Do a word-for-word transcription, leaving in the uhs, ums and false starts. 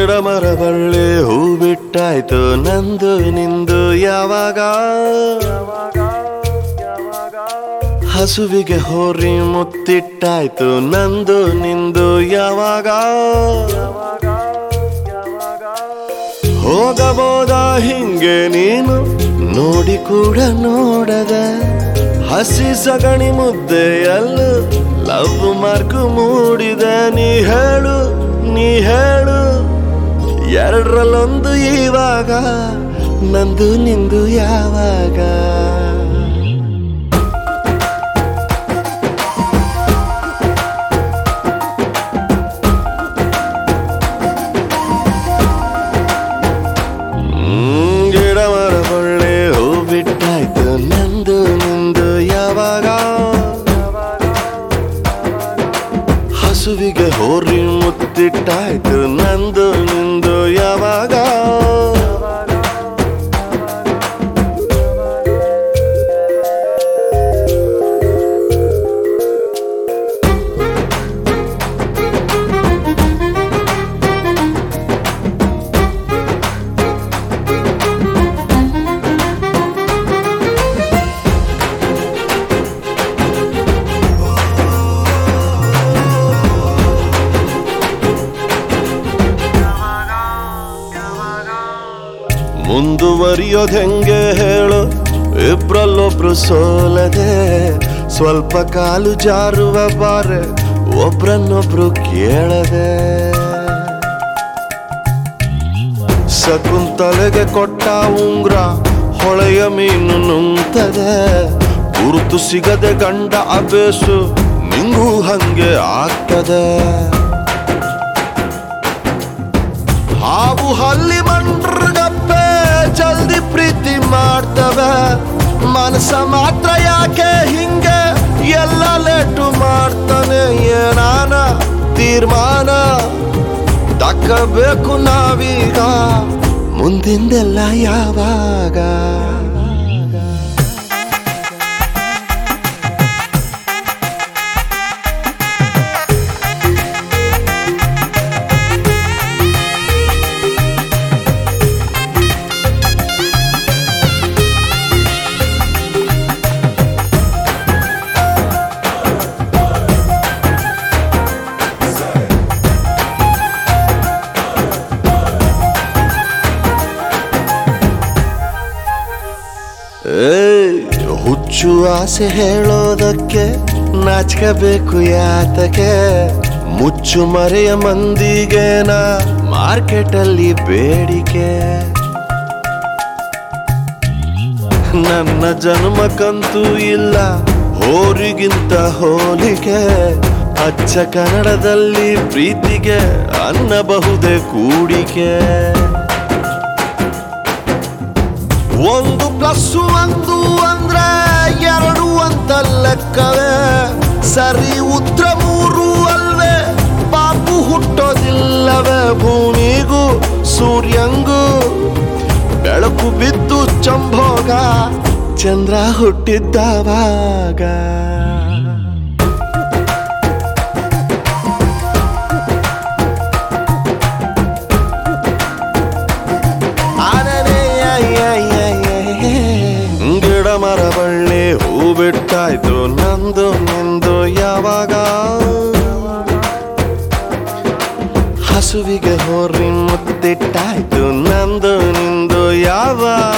ಗಿಡ ಮರ ಬಳ್ಳಿ ಹೂ ಬಿಟ್ಟಾಯ್ತು ನಂದು ನಿಂದು ಯಾವಾಗ ಹಸುವಿಗೆ ಹೋರಿ ಮುತ್ತಿಟ್ಟಾಯ್ತು ನಂದು ನಿಂದು ಯಾವಾಗ ಹೋಗಬೋದ ಹಿಂಗೆ ನೀನು ನೋಡಿ ಕೂಡ ನೋಡದ ಹಸಿ ಸಗಣಿ ಮುದ್ದೆಯಲ್ಲೂ ಲವ್ ಮಾರ್ಕ್ ಮೂಡಿದೆ ನೀ ಹೇಳು ನೀ ಹೇಳು ಎರಡರಲ್ಲೊಂದು ಇವಾಗ ನಂದು ನಿಂದು ಯಾವಾಗ ಗಿಡ ಮರ ಬಳ್ಳಿ ಹೂ ಬಿಟ್ಟಾಯ್ತು ನಂದು ನಿಂದು ಯಾವಾಗ ಹಸುವಿಗೆ ಹೋರಿ ಮುತ್ತಿಟ್ಟಾಯ್ತು ನಂದು ನಿಂದು ಯಾವಾಗ ಮುಂದುವರಿಯೋದ್ ಹೆಂಗೆ ಹೇಳು ಇಬ್ರಲ್ಲೊಬ್ರು ಸೋಲದೆ ಸ್ವಲ್ಪ ಕಾಲು ಜಾರುವ ಬಾರೆ ಒಬ್ರನ್ನೊಬ್ರು ಕೇಳದೆ ಶಕುಂತಲೆಗೆ ಕೊಟ್ಟ ಉಂಗ್ರ ಹೊಳೆಯ ಮೀನು ನುಂಗ್ತದೆ ಗುರುತು ಸಿಗದೆ ಗಂಡ ಅಬೇಸು ನಿಂಗೂ ಹಂಗೆ ಆಗ್ತದೆ ಹಾವು ಹಲ್ಲಿ ಮಂಡ್ರಗಪ್ಪೆ ಜಲ್ದಿ ಪ್ರೀತಿ ಮಾಡ್ತವೆ ಮನಸ ಮಾತ್ರ ಯಾಕೆ ಹಿಂಗೆ ಎಲ್ಲ ಲೇಟು ಮಾಡ್ತಾನೆ ಏನಾನ ತೀರ್ಮಾನ ತಕ್ಕಬೇಕು ನಾವೀಗ ಮುಂದಿಂದೆಲ್ಲ ಯಾವಾಗ ಹುಚ್ಚು ಆಸೆ ಹೇಳೋದಕ್ಕೆ ನಾಚ್ಕಬೇಕು ಯಾತಕ್ಕೆ ಮುಚ್ಚು ಮರೆಯ ಮಂದಿಗೆನ ಮಾರ್ಕೆಟಲ್ಲಿ ಬೇಡಿಕೆ ನನ್ನ ಜನ್ಮಕ್ಕಂತೂ ಇಲ್ಲ ಹೋರಿಗಿಂತ ಹೋಲಿಕೆ ಅಚ್ಚ ಕನ್ನಡದಲ್ಲಿ ಪ್ರೀತಿಗೆ ಅನ್ನಬಹುದೇ ಕೂಡಿಕೆ ಒಂದು ಪ್ಲಸ್ ಒಂದು ಅಂದ್ರೆ ಎರಡು ಅಂತ ಲೆಕ್ಕವೇ ಸರಿ ಉತ್ತರ ಮೂರು ಅಲ್ವೇ ಪಾಪು ಹುಟ್ಟೋದಿಲ್ಲವೇ ಭೂಮಿಗೂ ಸೂರ್ಯಂಗೂ ಬೆಳಕು ಬಿದ್ದು ಚಂಭೋಗ ಚಂದ್ರ ಹುಟ್ಟಿದ್ದವಾಗ ಗಿಡ ಮರ ಬಳ್ಳಿ ಹೂ ಬಿಟ್ಟಾಯ್ತು ನಂದು ನಿಂದು ಯಾವಾಗ ಹಸುವಿಗೆ ಹೋರಿ ಮುತ್ತಿಟ್ಟಾಯ್ತು ನಂದು ನಿಂದು ಯಾವಾಗ